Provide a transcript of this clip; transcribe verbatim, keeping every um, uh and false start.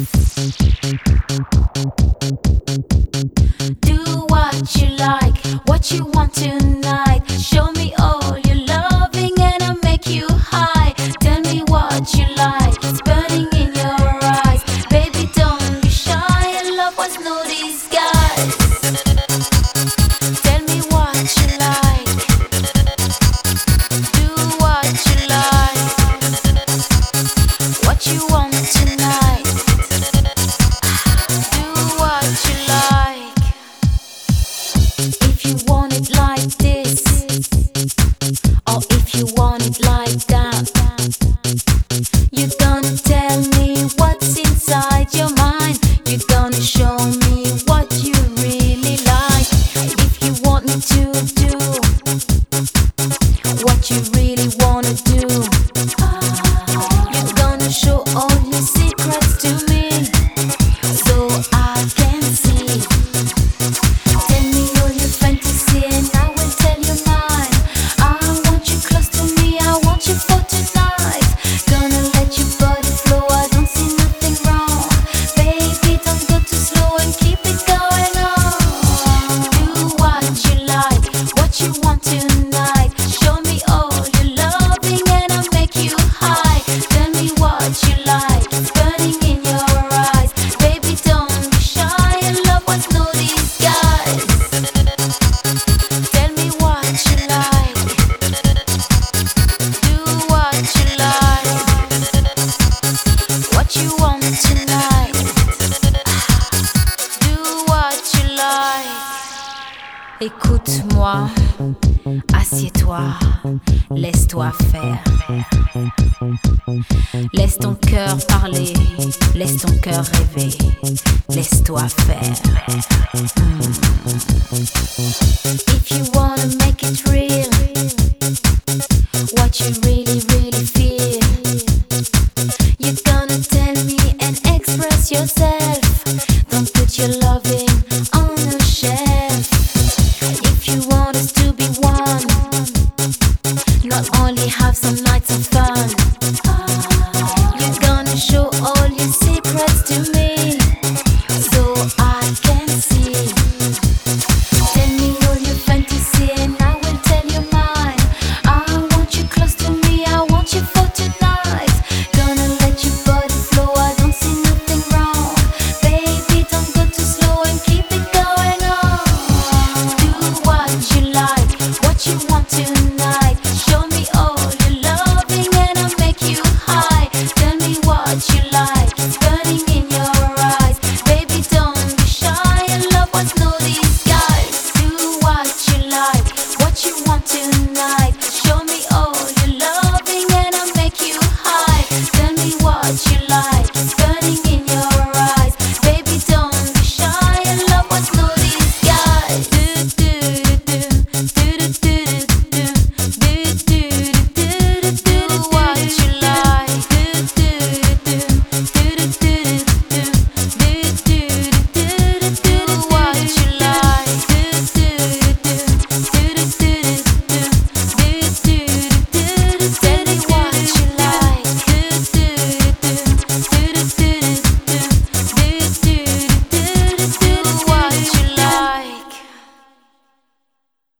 Do what you like, what you want tonight. Show me all your loving and I'll make you high. Tell me what you like, it's burning in your eyes. Baby, don't be shy, and love was no disguise. Tell me what you like, do what you like, what you want tonight. Do what you like. If you want it like this, or if you want it like that, you're gonna tell me what's inside your mind. You're gonna show me what you really like. If you want me to do what you really wanna do, you're gonna show all your secrets to me, so I can see. Tell me all your fantasy and I will tell you mine. I want you close to me, I want you for tonight. Gonna let your body flow, I don't see nothing wrong. Baby, don't go too slow and keep it going on. Do what you like, what you want tonight. Show me all your loving and I'll make you high. Tell me what you like, it's burning in your eyes. Baby, don't be shy, and love was no disguise. Tell me what you like, do what you like, what you want tonight. Do what you like. Écoute-moi, assieds-toi, laisse-toi faire. Laisse ton cœur parler, laisse ton cœur rêver, laisse-toi faire. Mm. If you wanna make it real, what you really, really feel, you're gonna tell me and express yourself. Don't put your love in